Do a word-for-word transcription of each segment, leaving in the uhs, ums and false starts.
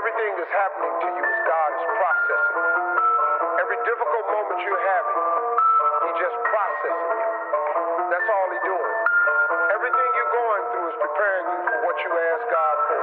Everything that's happening to you is God is processing. Every difficult moment you're having, He just processing you. That's all He's doing. Everything you're going through is preparing you for what you ask God for.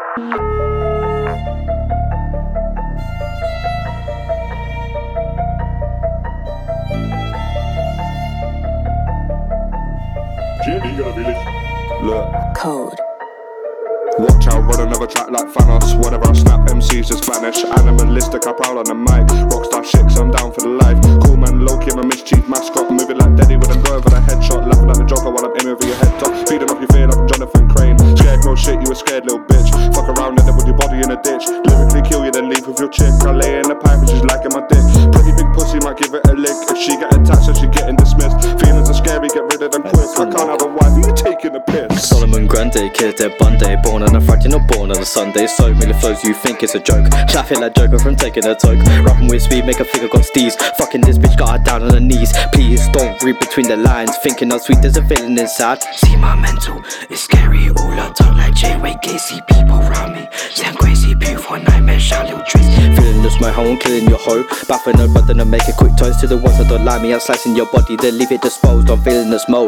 Jimmy, you gotta be listening. Look. Code. Watch out, run another track like Thanos. Whenever I snap, M Cs just vanish. Animalistic, I prowl on the mic. Rockstar shit, so I'm down for the life. Cool man, low-key, I'm a mischief mascot. Moving like Daddy when I'm going for the headshot. Laughing at the Joker while I'm aiming for your head top. Feeding off your fear like I'm Jonathan Crane. Scarecrow shit, you a scared little bitch. Fuck around, end up with your body in a ditch. Lyrically kill you, then leave with your chick. I lay in the pipe and she's liking my dick. Pretty big pussy, might give it a lick. If she get attached, then she getting dismissed. Feelings are scary, get rid of them quick. I can't have a wife, you taking the piss. Solomon Grande, kid dead Bunday. Born on a Friday, not born on a Sunday. So many flows you think it's a joke. Laughing like Joker from taking a toke. Rapping with speed, make a figure got steez. Fucking this bitch, got her down on her knees. Please don't read between the lines. Thinking I'm sweet, there's a villain inside. See my mental, it's scary. All I talk like J-Way Gacy. People around me, sound crazy. Beautiful nightmare, shout little tricks. Feeling the smoke, I'm killing your hoe. Baffling her, but then I make a quick toast to the ones that don't like me. I'm slicing your body, then leave it disposed. I'm feeling this mode.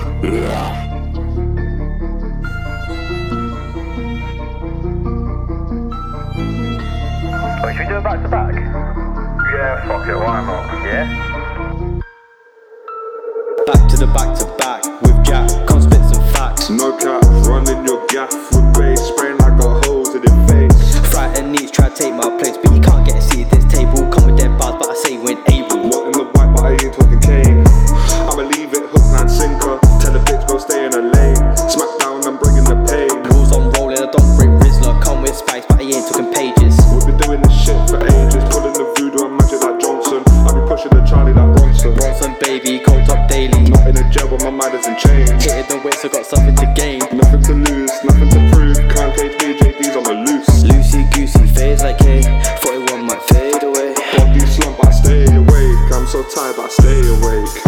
Oh, should we do it back to back? Yeah, fuck it, why not? Yeah? Back to the back to back with Jack. Come spit some facts. No cap, running your gaff with bass. Spraying like got holes in your face. Frightened needs try to take my place, but you can't get a seat at this table. Come with them bars, but I say when able. What in the white, but I ain't talking cane. I'ma leave it hook and sinker. Tell the bitch go stay in her lane. Smack down, I'm bringing the pain. Rules on rolling, I don't break Rizzler. Come with spice, but I ain't talking pages. We've been doing this shit for ages. Pulling the voodoo and magic like Johnson. I be pushing the Charlie like Bronson. Bronson baby, cold top daily. Not in a jail, but my mind is in chains. Hitting the wits, I got something to gain. Nothing to lose, nothing to prove. Can't cage me, J D's on the loose. Loosey goosey, fades like A. forty-one might fade away. Body slump, but I stay awake. I'm so tired, but I stay awake.